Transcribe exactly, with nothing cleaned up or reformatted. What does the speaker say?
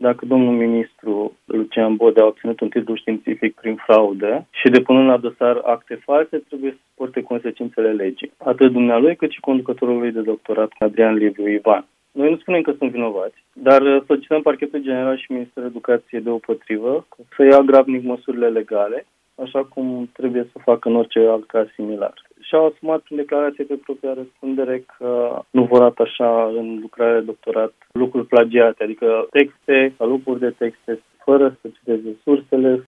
dacă domnul ministru Lucian Bode a obținut un titlu științific prin fraudă și depunând la dosar acte false, trebuie să suporte consecințele legii. Atât dumnealui cât și conducătorul lui de doctorat, Adrian Liviu Ivan. Noi nu spunem că sunt vinovați, dar solicităm Parchetul General și Ministerul Educației deopotrivă să ia grabnic măsurile legale, așa cum trebuie să facă în orice alt caz similar. Și-au asumat prin declarație pe propria răspundere că nu vor atașa în lucrarea de doctorat lucruri plagiate, adică texte, alupuri de texte, fără să citeze sursele,